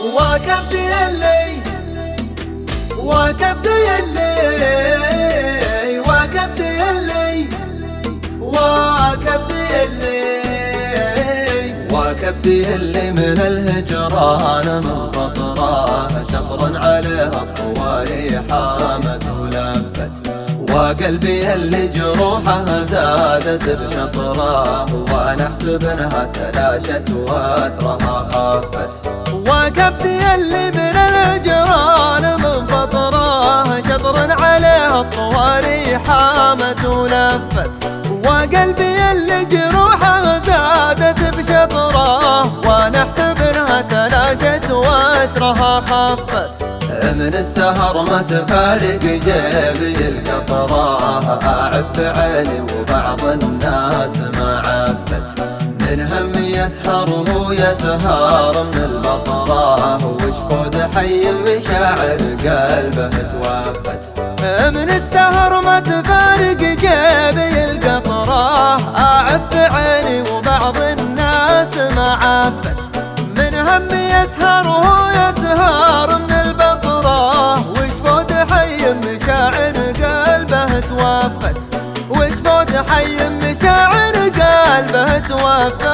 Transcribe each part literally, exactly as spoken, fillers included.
وكبدي اللي وكبدي اللي وكبدي اللي وكبدي اللي وكبدي اللي من الهجران من قطرة شطر عليها الطواري حامت ولفت، وقلبي اللي جروحه زادت بشطره وانا احسب انها تلاشت واثرها خافت. وكبدي اللي من الهجران من قطرة شطر عليها الطواري حامت ولفت، وقلبي اللي جروحه زادت بشطره وانا احسب انها تلاشت واثرها خفت. من السهر ما تفارق جيبي القطره اعب عيني وبعض الناس ما عفت، من هم يسهر وهو يسهر من البطره وشفود حي مشاعر قلبه توفت. من السهر ما تفارق جيبي القطره اعب عيني وبعض الناس ما عفت، من هم يسهر وهو يسهر من البطره وشفود حي مشاعر قلبه توفت، وشفود حي مشاعر قلبه توفت.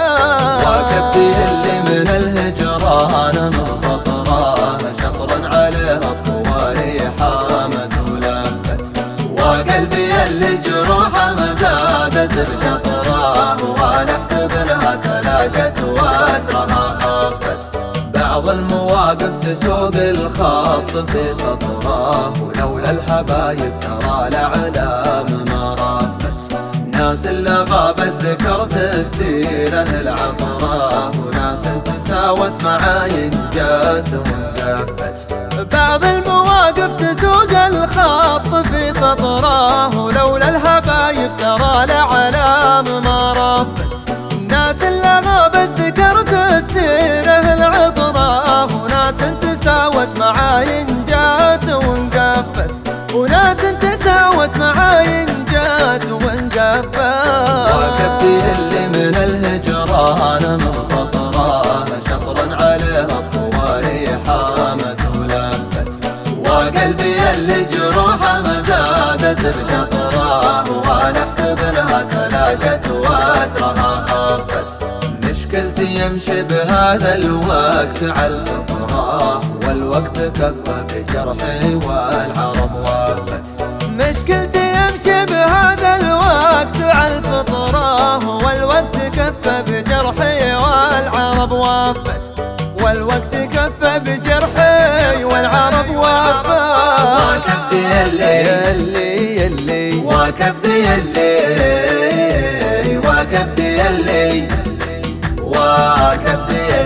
وكبدي اللي من الهجران من قطره شطر عليها الطواري حامت ولفت، وقلبي اللي جروحه زادت بشطره وانا احسب انها تلاشت واثرها خفت. بعض المواقف تسوق الخط في سطره ولولا الحبايب ترى الاعلام ما رافت، ناس اللي غابت ذكرت السيره العطره وناس تساوت معاي جات وانقفت. بعض المواقف تسوق الخط في سطره ولولا الحبايب ترى الاعلام ما رافت، ناس اللي غابت ذكرت السيره العطره وناس تساوت معاي جات وانقفت، وناس تساوت معاي جات وانقفت. وكبدي اللي من الهجران من قطره شطر عليها الطواري حامت ولفت، وقلبي اللي جروحه زادت بشطره وانا احسب انها تلاشت واثرها خفت. مشكلتي يمشي بهذا الوقت على الفطره والوقت كفى بجرحي والعرب وافت، مشكلتي يمشي بهذا الوقت على الفطره والوقت كفى بجرحي والعرب وافت، والوقت كفى بجرحي والعرب وافت. وكبدي اللي اللي اللي وكبدي اللي وكبدي اللي وكبدي